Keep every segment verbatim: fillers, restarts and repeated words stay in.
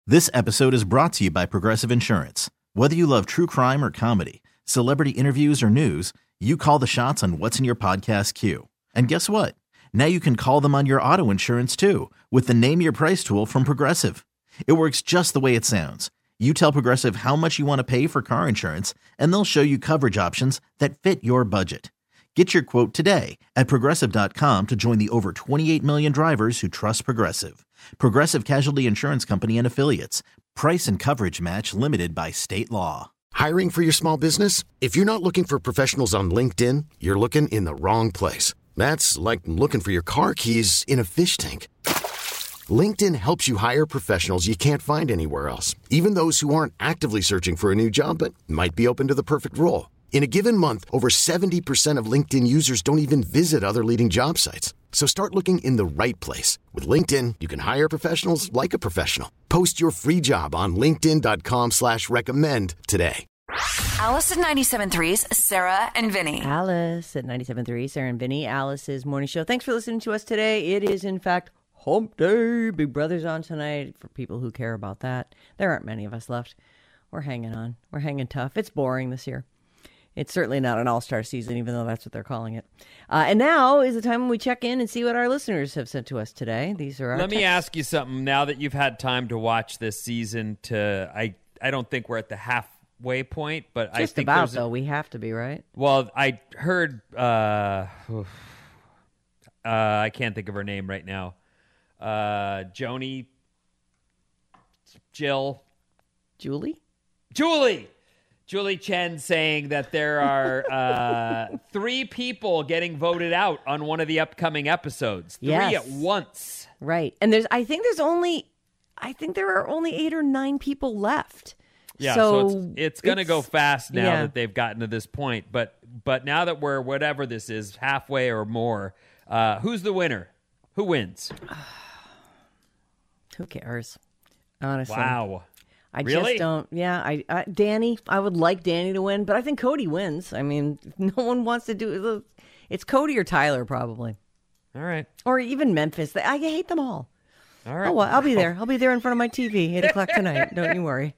This episode is brought to you by Progressive Insurance. Whether you love true crime or comedy, celebrity interviews or news, you call the shots on what's in your podcast queue. And guess what? Now you can call them on your auto insurance too with the Name Your Price tool from Progressive. It works just the way it sounds. You tell Progressive how much you want to pay for car insurance, and they'll show you coverage options that fit your budget. Get your quote today at Progressive dot com to join the over twenty-eight million drivers who trust Progressive. Progressive Casualty Insurance Company and Affiliates. Price and coverage match limited by state law. Hiring for your small business? If you're not looking for professionals on LinkedIn, you're looking in the wrong place. That's like looking for your car keys in a fish tank. LinkedIn helps you hire professionals you can't find anywhere else, even those who aren't actively searching for a new job but might be open to the perfect role. In a given month, over seventy percent of LinkedIn users don't even visit other leading job sites. So start looking in the right place. With LinkedIn, you can hire professionals like a professional. Post your free job on linkedin dot com slash recommend today. Alice at ninety-seven point three's Sarah and Vinny. Alice at ninety-seven point three, Sarah and Vinny, Alice's morning show. Thanks for listening to us today. It is, in fact, hump day. Big Brother's on tonight for people who care about that. There aren't many of us left. We're hanging on. We're hanging tough. It's boring this year. It's certainly not an all-star season, even though that's what they're calling it. Uh, and now is the time when we check in and see what our listeners have sent to us today. These are our Let texts. me ask you something. Now that you've had time to watch this season, to I, I don't think we're at the halfway point, but I Just think about, there's a- though. We have to be, right? Well, I heard. Uh, uh, I can't think of her name right now. Uh, Joni, Jill, Julie? Julie. Julie Chen saying that there are uh, three people getting voted out on one of the upcoming episodes. Three Yes. at once. Right. And there's, I think there's only, I think there are only eight or nine people left. Yeah, so, so, it's, it's going to go fast now yeah. that they've gotten to this point. But but now that we're, whatever this is, halfway or more, uh, who's the winner? Who wins? Who cares? Honestly. Wow. I Really? just don't. Yeah, I, I Danny. I would like Danny to win, but I think Cody wins. I mean, no one wants to do it. It's Cody or Tyler probably, All right. or even Memphis. I hate them all. All right. Oh, well, I'll be there. I'll be there in front of my T V, eight o'clock tonight. Don't you worry.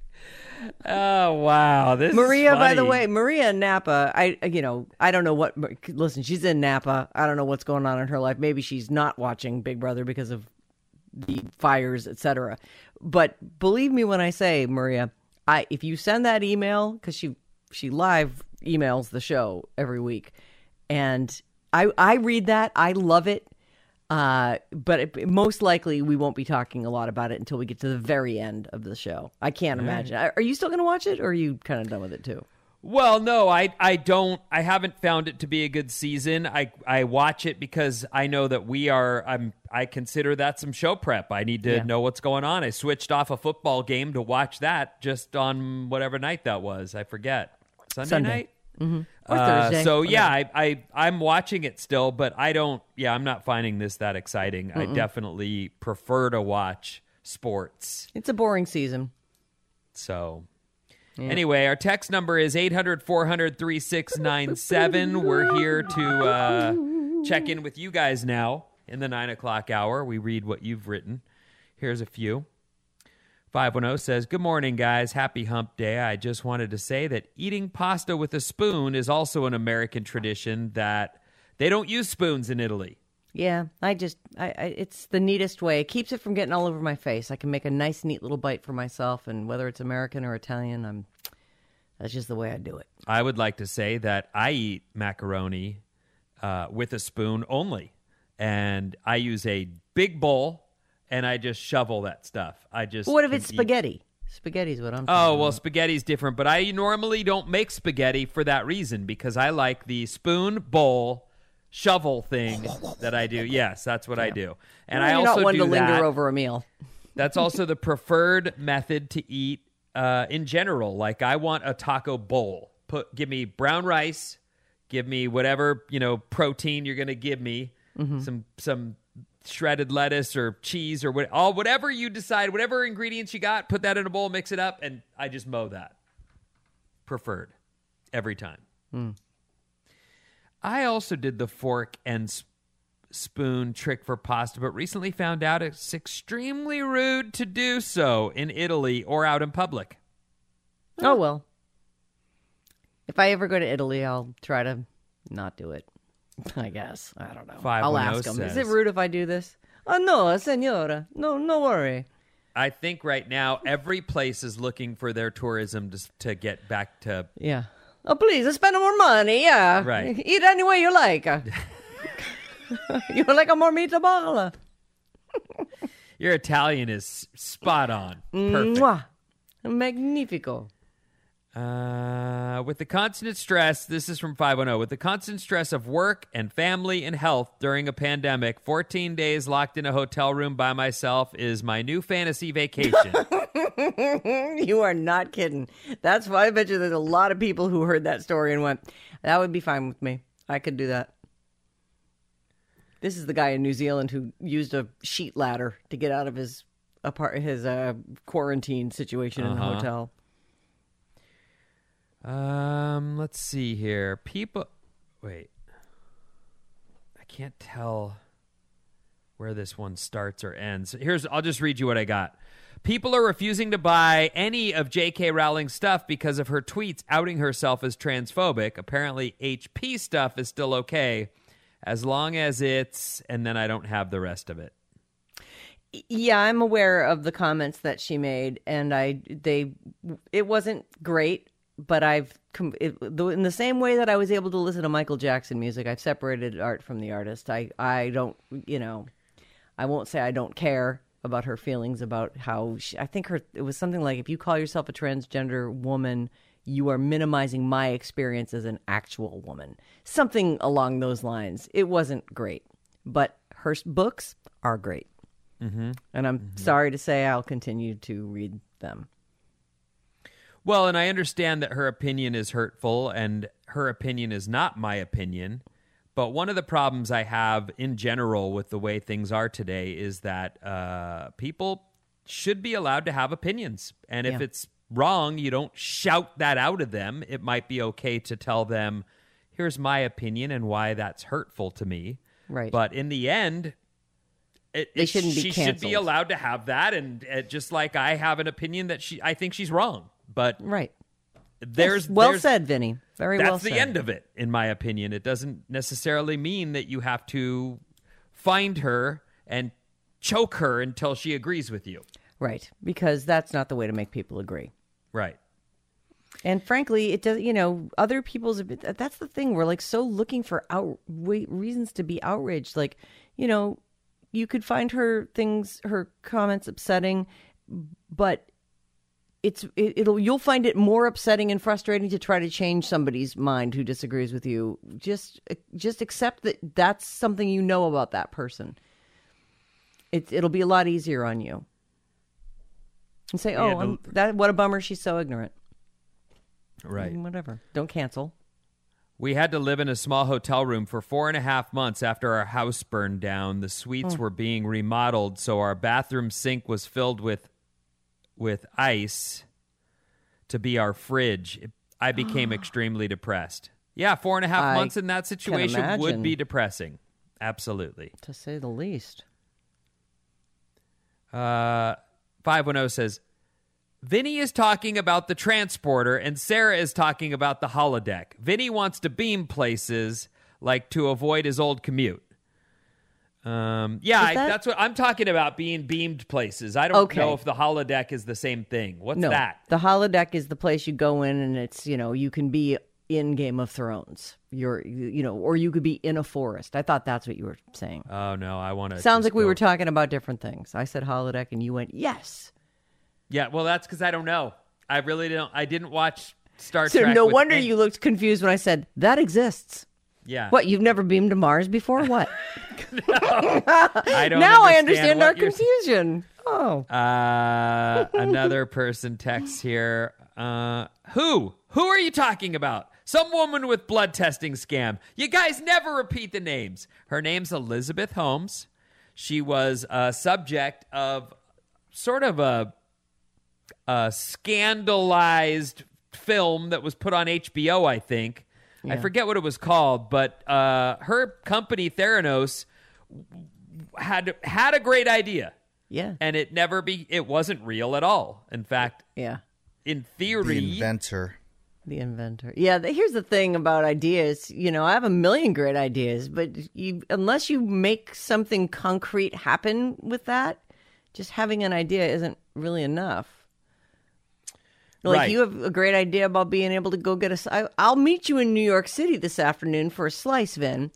Oh, wow. This Maria, is by the funny. way, Maria in Napa. I, you know, I don't know what. Listen, she's in Napa. I don't know what's going on in her life. Maybe she's not watching Big Brother because of the fires, et cetera. But believe me when I say, Maria, I if you send that email, because she she live emails the show every week, and I I read that. I love it. Uh, but it, most likely we won't be talking a lot about it until we get to the very end of the show. I can't imagine. Are you still going to watch it, or are you kind of done with it too? Well, no, I I don't. I haven't found it to be a good season. I I watch it because I know that we are. I'm. I consider that some show prep. I need to Yeah. know what's going on. I switched off a football game to watch that just on whatever night that was. I forget. Sunday, Sunday. night. Mm-hmm. Or Uh, Thursday. so yeah, whatever. I, I I'm watching it still, but I don't. Yeah, I'm not finding this that exciting. Mm-mm. I definitely prefer to watch sports. It's a boring season. So. Yeah. Anyway, our text number is eight hundred, four hundred, thirty-six ninety-seven. We're here to uh, check in with you guys now in the nine o'clock hour. We read what you've written. Here's a few. five one zero says, good morning, guys. Happy hump day. I just wanted to say that eating pasta with a spoon is also an American tradition that they don't use spoons in Italy. Yeah, I just, I, I, it's the neatest way. It keeps it from getting all over my face. I can make a nice, neat little bite for myself, and whether it's American or Italian, I'm, that's just the way I do it. I would like to say that I eat macaroni uh, with a spoon only, and I use a big bowl, and I just shovel that stuff. I just. But what if can it's eat- spaghetti? Spaghetti's what I'm Oh, talking well, about. spaghetti's different, but I normally don't make spaghetti for that reason because I like the spoon, bowl, shovel thing that I do. Yes, that's what I do. And Well, I you're also not one do to linger that. over a meal. That's also the preferred method to eat uh, in general. Like I want a taco bowl. Put give me brown rice, give me whatever, you know, protein you're going to give me, Mm-hmm. some some shredded lettuce or cheese or what, all whatever you decide, whatever ingredients you got, put that in a bowl, mix it up, and I just mow that. Preferred every time. Mm. I also did the fork and s- spoon trick for pasta, but recently found out it's extremely rude to do so in Italy or out in public. Oh, well. If I ever go to Italy, I'll try to not do it. I guess. I don't know. I'll ask them. Is it rude if I do this? Oh, no, senora. No, no worry. I think right now every place is looking for their tourism to, to get back to... Yeah. Oh, please, spend more money, yeah. Right. Eat any way you like. You like a more meatball? Your Italian is spot on. Perfect. Mwah. Magnifico. Uh, with the constant stress, this is from five one zero, with the constant stress of work and family and health during a pandemic, fourteen days locked in a hotel room by myself is my new fantasy vacation. You are not kidding. That's why I bet you there's a lot of people who heard that story and went, that would be fine with me. I could do that. This is the guy in New Zealand who used a sheet ladder to get out of his apart his uh, quarantine situation uh-huh. in the hotel. Um, let's see here. People, wait. I can't tell where this one starts or ends. Here's, I'll just read you what I got. People are refusing to buy any of J K Rowling's stuff because of her tweets outing herself as transphobic. Apparently, H P stuff is still okay as long as it's, and then I don't have the rest of it. Yeah, I'm aware of the comments that she made, and I they it wasn't great. But I've, it, in the same way that I was able to listen to Michael Jackson music, I've separated art from the artist. I, I don't, you know, I won't say I don't care about her feelings about how she, I think her, it was something like, if you call yourself a transgender woman, you are minimizing my experience as an actual woman. Something along those lines. It wasn't great, but her books are great. Mm-hmm. And I'm mm-hmm. sorry to say I'll continue to read them. Well, and I understand that her opinion is hurtful and her opinion is not my opinion. But one of the problems I have in general with the way things are today is that uh, people should be allowed to have opinions. And if yeah. it's wrong, you don't shout that out of them. It might be okay to tell them, here's my opinion and why that's hurtful to me. Right. But in the end... It, they it, shouldn't be she canceled. should be allowed to have that, and uh, just like I have an opinion that she, I think she's wrong. But right, there's yes, well there's, said, Vinny. Very well said. That's the end of it, in my opinion. It doesn't necessarily mean that you have to find her and choke her until she agrees with you. Right, because that's not the way to make people agree. Right. And frankly, it does. You know, other people's. That's the thing. We're like so looking for out reasons to be outraged. Like, you know. You could find her things, her comments upsetting, but it's it, it'll you'll find it more upsetting and frustrating to try to change somebody's mind who disagrees with you. Just just accept that that's something you know about that person. It it'll be a lot easier on you. And say, "Oh, yeah, I'm, that what a bummer. She's so ignorant." Right. Whatever. Don't cancel. We had to live in a small hotel room for four and a half months after our house burned down. The suites oh. were being remodeled, so our bathroom sink was filled with with ice to be our fridge. It, I became extremely depressed. Yeah, four and a half I months in that situation would be depressing. Absolutely. To say the least. Uh, five one zero says, Vinny is talking about the transporter and Sarah is talking about the holodeck. Vinny wants to beam places like to avoid his old commute. Um, yeah, I, that... that's what I'm talking about, being beamed places. I don't okay. know if the holodeck is the same thing. What's no, that? The holodeck is the place you go in and it's, you know, you can be in Game of Thrones. You're, you know, or you could be in a forest. I thought that's what you were saying. Oh, no, I want to. Sounds like we go... were talking about different things. I said holodeck and you went, yes. Yeah, well, that's because I don't know. I really don't. I didn't watch Star so Trek. So no with wonder any... you looked confused when I said, that exists. Yeah. What, you've never beamed to Mars before? What? No, I don't now understand I understand our you're... confusion. Oh. Uh, another person texts here. Uh, who? Who are you talking about? Some woman with blood testing scam. You guys never repeat the names. Her name's Elizabeth Holmes. She was a subject of sort of a... a scandalized film that was put on H B O, I think. Yeah. I forget what it was called, but uh, her company, Theranos, had had a great idea. Yeah. And it never be it wasn't real at all. In fact, Yeah. in theory, The inventor. The inventor. Yeah, the, here's the thing about ideas. You know, I have a million great ideas, but you, unless you make something concrete happen with that, just having an idea isn't really enough. Like, Right. you have a great idea about being able to go get a... I, I'll meet you in New York City this afternoon for a slice, Vin.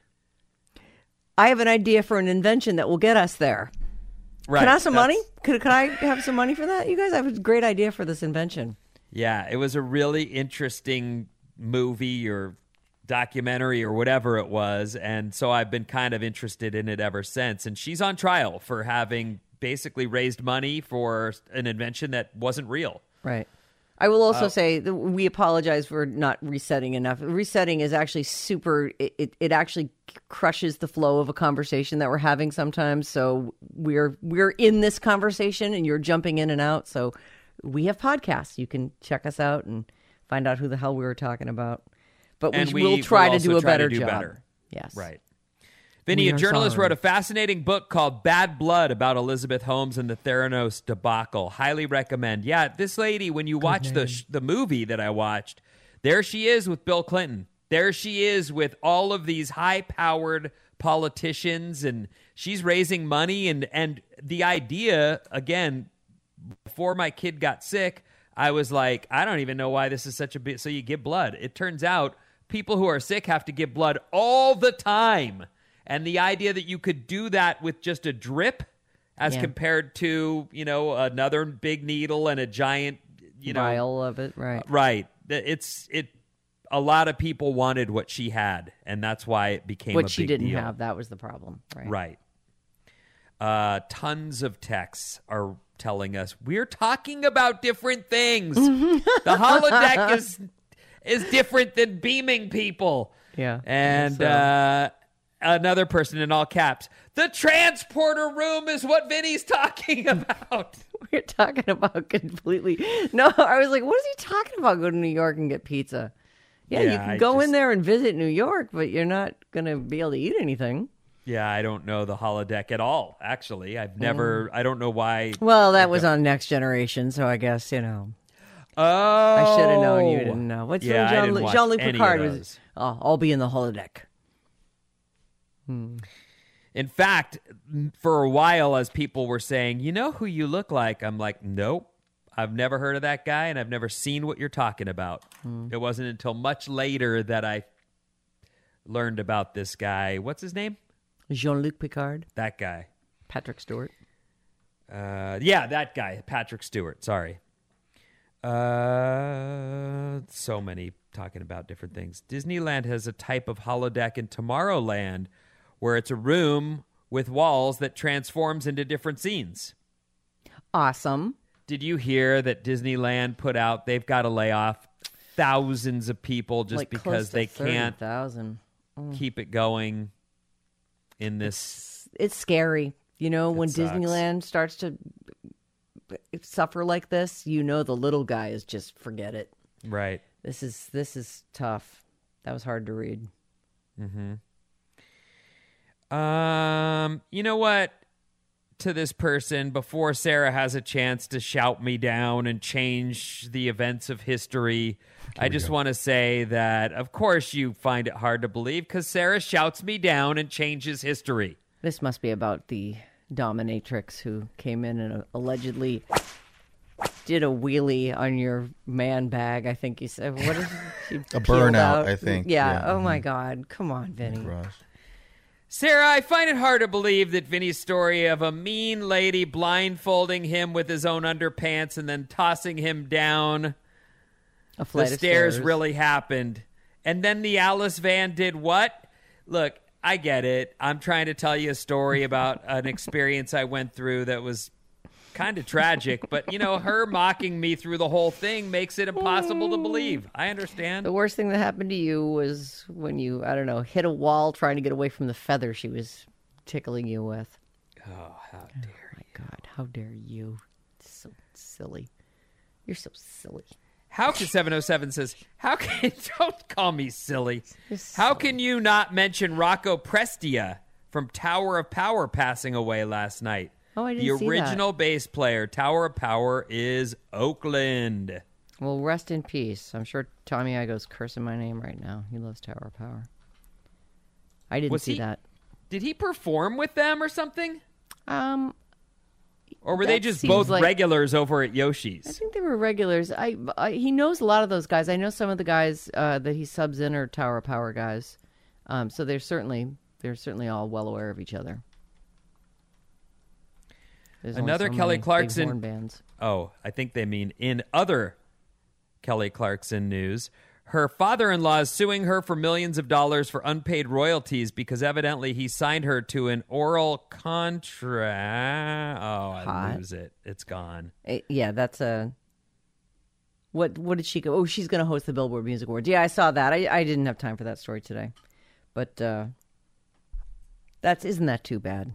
I have an idea for an invention that will get us there. right, Can I have some that's- money? Could, could I have some money for that? You guys have a great idea for this invention. Yeah, it was a really interesting movie or documentary or whatever it was, and so I've been kind of interested in it ever since. And she's on trial for having basically raised money for an invention that wasn't real. Right. I will also say that we apologize for not resetting enough. Resetting is actually super, it, it, it actually crushes the flow of a conversation that we're having sometimes. So we're we're in this conversation and you're jumping in and out. So we have podcasts. You can check us out and find out who the hell we were talking about. But we And we will try will to do also a try to better do job. better. Yes. Right. Vinny, We a are journalist, sorry. wrote a fascinating book called Bad Blood about Elizabeth Holmes and the Theranos debacle. Highly recommend. Yeah, this lady, when you watch the sh- the movie that I watched, there she is with Bill Clinton. There she is with all of these high-powered politicians, and she's raising money. And, and the idea, again, before my kid got sick, I was like, I don't even know why this is such a big... So you give blood. It turns out people who are sick have to give blood all the time. And the idea that you could do that with just a drip as Yeah. compared to, you know, another big needle and a giant, you know... Vial of it, right. Right. It's... it. A lot of people wanted what she had, and that's why it became a What big she didn't deal. have, that was the problem. Right. Right. Uh, tons of texts are telling us we're talking about different things. The holodeck is is different than beaming people. Yeah. And So- uh, another person in all caps, the transporter room is what Vinny's talking about. We're talking about completely. No, I was like, what is he talking about? Go to New York and get pizza. Yeah, you Yeah, can I go just- in there and visit New York, but you're not going to be able to eat anything. Yeah, I don't know the holodeck at all, actually. I've never, I don't know why. Well, that was on Next Generation, so I guess, you know, Oh. I should have known you didn't know. What's Yeah, I Jean- didn't watch Jean-Luc any of Picard those. was, oh, I'll be in the holodeck. In fact, for a while, as people were saying, you know who you look like? I'm like, nope. I've never heard of that guy, and I've never seen what you're talking about. It wasn't until much later that I learned about this guy. What's his name? Jean-Luc Picard, That guy. Patrick Stewart. Uh, yeah, that guy, Patrick Stewart. Sorry. Uh, so many talking about different things. Disneyland has a type of holodeck in Tomorrowland where it's a room with walls that transforms into different scenes. Awesome. Did you hear that Disneyland put out, they've got to lay off thousands of people just like because close to they can't thirty thousand. keep it going in this? It's scary. You know, when sucks. Disneyland starts to suffer like this, you know the little guy is just forget it. Right. This is this is tough. That was hard to read. Um, you know what? To this person, before Sarah has a chance to shout me down and change the events of history, I just want to say that, of course, you find it hard to believe because Sarah shouts me down and changes history. This must be about the dominatrix who came in and allegedly did a wheelie on your man bag. I think you said what is she A peeled burnout, out? I think. Yeah. Yeah. Oh my God. Come on, Vinny. Gosh. Sarah, I find it hard to believe that Vinny's story of a mean lady blindfolding him with his own underpants and then tossing him down A flight the of stairs stairs really happened. And then the Alice van did what? Look, I get it. I'm trying to tell you a story about an experience I went through that was kind of tragic. But, you know, her mocking me through the whole thing makes it impossible to believe. I understand. The worst thing that happened to you was when you, I don't know, hit a wall trying to get away from the feather she was tickling you with. Oh, how dare My God, how dare you? So silly. You're so silly. How can seven oh seven says, how can, don't call me silly. Just How can you not mention Rocco Prestia from Tower of Power passing away last night. Oh, I didn't The see original bass player, Tower of Power, is Oakland. Well, rest in peace. I'm sure Tommy Igo's cursing my name right now. He loves Tower of Power. I didn't Was see he- that. Did he perform with them or something? Um, Or were they that just seems both like- regulars over at I Yoshi's? think they were regulars. I, I he knows a lot of those guys. I know some of the guys uh, that he subs in are Tower of Power guys. Um, so they're certainly they're certainly all well aware of each other. There's only Another so Kelly many big Clarkson- horn bands. Oh, I think they mean in other Kelly Clarkson news. Her father-in-law is suing her for millions of dollars for unpaid royalties because evidently he signed her to an oral contract. Oh, I Hot. lose it. It's gone. Uh, yeah, that's a. What what did she go? Oh, she's going to host the Billboard Music Awards. Yeah, I saw that. I I didn't have time for that story today, but uh, that's isn't that too bad?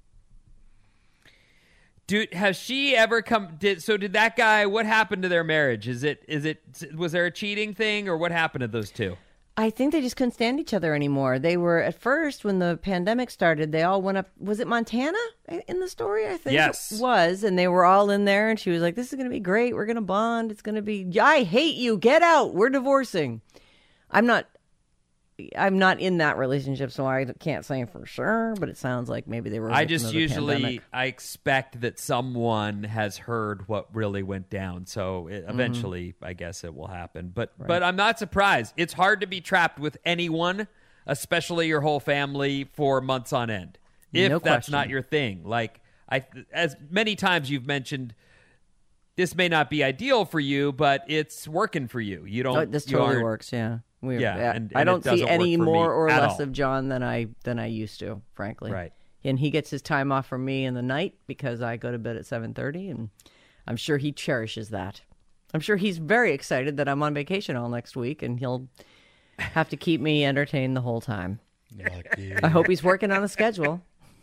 Dude, has she ever come? Did so? Did that guy? What happened to their marriage? Is it? Is it? Was there a cheating thing, or what happened to those two? I think they just couldn't stand each other anymore. They were at first when the pandemic started. They all went up. Was it Montana in the story? I think Yes. it was, and they were all in there. And she was like, "This is going to be great. We're going to bond. It's going to be. I hate you. Get out. We're divorcing." I'm not. I'm not in that relationship, so I can't say for sure. But it sounds like maybe they were. a I victim just of the usually pandemic. I expect that someone has heard what really went down, so it, eventually Mm-hmm. I guess it will happen. But but I'm not surprised. It's hard to be trapped with anyone, especially your whole family, for months on end. If No that's question. not your thing, like I as many times you've mentioned. This may not be ideal for you, but it's working for you. You don't. Oh, this you totally aren't- works. Yeah. We, Yeah, I- and- I and it don't see doesn't any work for me more or at less all. of John than I than I used to, frankly. Right. And he gets his time off from me in the night because I go to bed at seven thirty, and I'm sure he cherishes that. I'm sure he's very excited that I'm on vacation all next week, and he'll have to keep me entertained the whole time. I hope he's working on a schedule.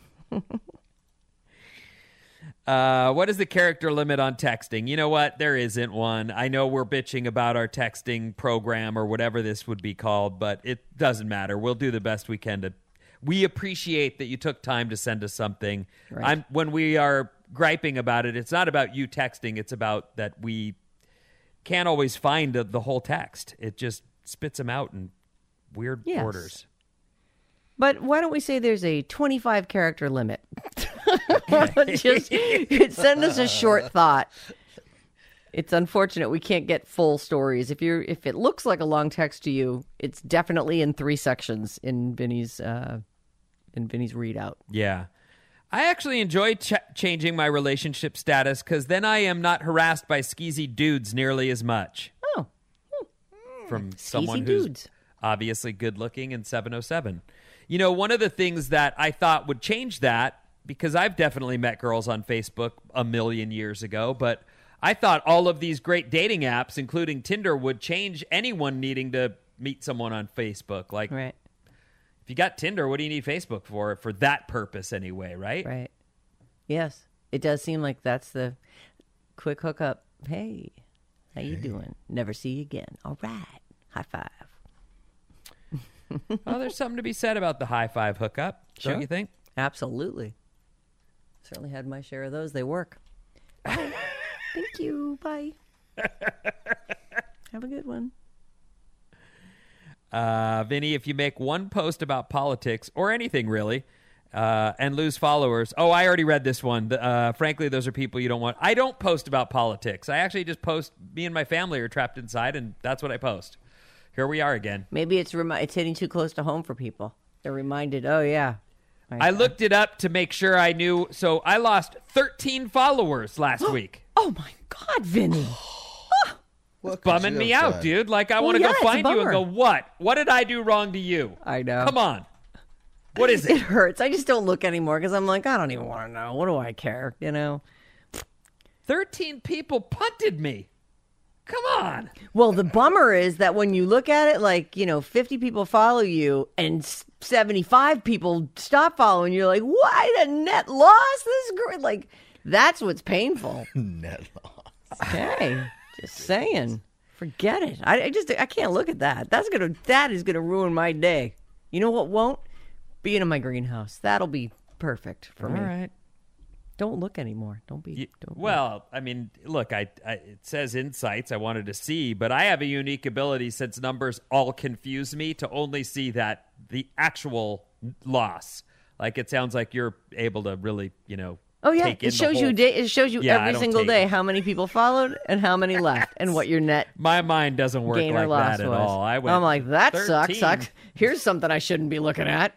Uh, what is the character limit on texting? You know what? There isn't one. I know we're bitching about our texting program or whatever this would be called, but it doesn't matter. We'll do the best we can to. We appreciate that you took time to send us something. Right. I'm when we are griping about it, it's not about you texting. It's about that we can't always find the, the whole text. It just spits them out in weird Yes. orders. But why don't we say there's a twenty-five character limit? Just send us a short thought. It's unfortunate we can't get full stories. If you're if it looks like a long text to you, it's definitely in three sections in Vinny's uh, in Vinny's readout. Yeah. I actually enjoy ch- changing my relationship status because then I am not harassed by skeezy dudes nearly as much. Oh, From someone Skeezy who's dudes. obviously good looking and seven oh seven. You know, one of the things that I thought would change that, because I've definitely met girls on Facebook a million years ago, but I thought all of these great dating apps, including Tinder, would change anyone needing to meet someone on Facebook. Like, right, if you got Tinder, what do you need Facebook for? For that purpose anyway, right? right. Yes, it does seem like that's the quick hookup. Hey, how you doing? Never see you again. All right, high five. Oh, there's something to be said about the high five hookup, Sure. don't you think? Absolutely. Certainly had my share of those. They work. Thank you. Bye. Have a good one. Uh, Vinny, if you make one post about politics or anything really, uh, and lose followers. Oh, I already read this one. The- Uh, frankly, those are people you don't want. I don't post about politics. I actually just post me and my family are trapped inside, and that's what I post. Here we are again. Maybe it's remi- it's hitting too close to home for people. They're reminded, oh, yeah. I looked it up to make sure I knew. So I lost thirteen followers last week. Oh, my God, Vinny. What could Bumming you me have out, done? dude. Like, I Well, want to yeah, go it's a find you and bummer. go, what? What did I do wrong to you? I know. Come on. What is It it? hurts. I just don't look anymore because I'm like, I don't even want to know. What do I care? You know? thirteen people punted me. Come on. Well, the bummer is that when you look at it, like, you know, fifty people follow you and seventy-five people stop following you, you're like, what? A net loss? This is great. Like, that's what's painful. Net loss. Hey, just saying. Forget it. I, I just, I can't look at that. That's going to, that is going to ruin my day. You know what won't? being in my greenhouse. That'll be perfect for All me. right. Don't look anymore. Don't be. You- don't well, I mean, look, I, I it says insights I wanted to see, but I have a unique ability since numbers all confuse me to only see that the actual loss. Like it sounds like you're able to really, you know. Oh yeah, take in it the shows whole- you. Day, it shows you Yeah, I every don't single take day it. how many people followed and how many left, and what your net My mind doesn't work gain or like loss that at was. all. I went I'm like, that sucks. thirteen. Sucks. Here's something I shouldn't be looking at.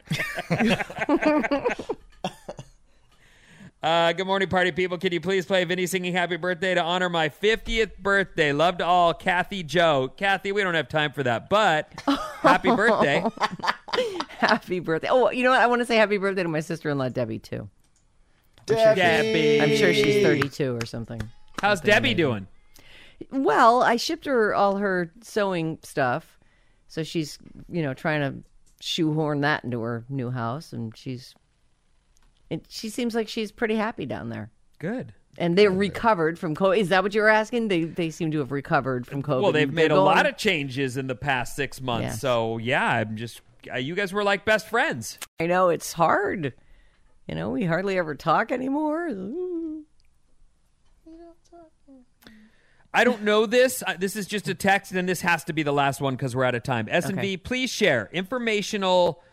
Uh, good morning, party people. Can you please play Vinny singing Happy Birthday to honor my fiftieth birthday? Love to all, Kathy Joe. Kathy, we don't have time for that, but happy birthday. Happy birthday! Oh, you know what? I want to say happy birthday to my sister-in-law Debbie too. Debbie. Debbie. I'm sure she's thirty-two or something. How's Debbie doing? Well, I shipped her all her sewing stuff, so she's you know trying to shoehorn that into her new house, and she's. It, she seems like she's pretty happy down there. Good. And they're recovered from COVID. Is that what you were asking? They they seem to have recovered from COVID. Well, they've They're made a going- lot of changes in the past six months. Yes. So, yeah, I'm just, uh, you guys were like best friends. I know it's hard. You know, we hardly ever talk anymore. I don't know this. Uh, this is just a text, and this has to be the last one because we're out of time. S and V, Okay. please share informational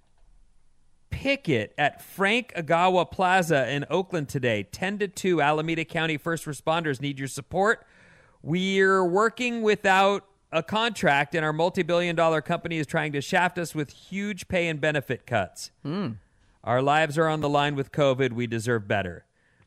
picket at Frank Agawa Plaza in Oakland today. ten to two, Alameda County first responders need your support. We're working without a contract, and our multi-billion dollar company is trying to shaft us with huge pay and benefit cuts. Our lives are on the line with COVID. We deserve better.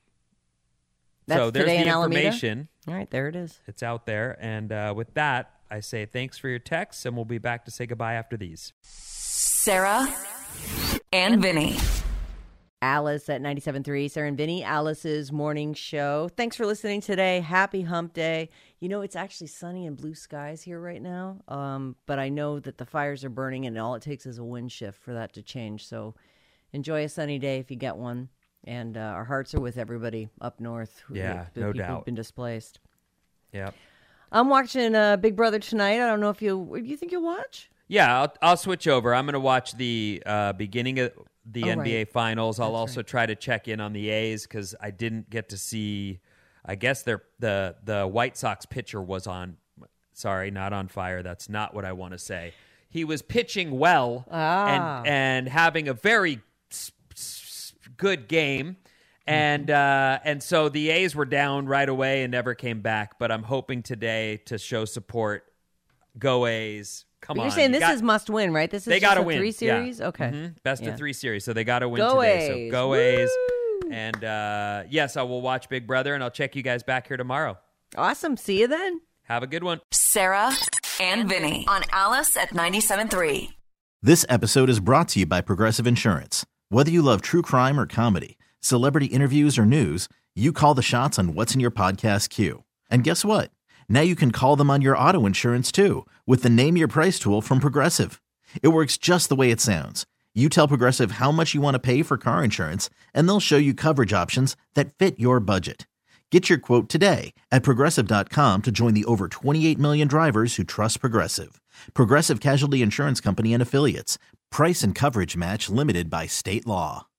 That's so there's today the in Alameda? information. All right, there it is. It's out there. And uh, with that, I say thanks for your texts, and we'll be back to say goodbye after these. Sarah and Vinny. Alice at ninety-seven point three, Sarah and Vinny, Alice's morning show. Thanks for listening today. Happy hump day. You know, it's actually sunny and blue skies here right now, um, but I know that the fires are burning, and all it takes is a wind shift for that to change. So enjoy a sunny day if you get one. And uh, our hearts are with everybody up north. Who, Yeah, the no people doubt. who've been displaced. Yeah. I'm watching uh, Big Brother tonight. I don't know if you you think you'll watch? Yeah, I'll, I'll switch over. I'm going to watch the uh, beginning of the Oh, N B A right. Finals. I'll also try to check in on the A's because I didn't get to see. I guess their the the White Sox pitcher was on. Sorry, not on fire. That's not what I want to say. He was pitching well Ah. and and having a very s- s- good game. And uh, and so the A's were down right away and never came back. But I'm hoping today to show support. Go A's! Come But on, you're saying you this got- is must win, right? This is they got gotta a win. three Yeah. series. Okay, Mhm. Best Yeah. of three series, so they got to win Go today. A's. So go Woo! A's! And uh, yes, I will watch Big Brother, and I'll check you guys back here tomorrow. Awesome. See you then. Have a good one. Sarah and Vinny on Alice at ninety-seven point three. This episode is brought to you by Progressive Insurance. Whether you love true crime or comedy, celebrity interviews or news, you call the shots on what's in your podcast queue. And guess what? Now you can call them on your auto insurance too with the Name Your Price tool from Progressive. It works just the way it sounds. You tell Progressive how much you want to pay for car insurance, and they'll show you coverage options that fit your budget. Get your quote today at Progressive dot com to join the over twenty-eight million drivers who trust Progressive. Progressive Casualty Insurance Company and Affiliates. Price and coverage match limited by state law.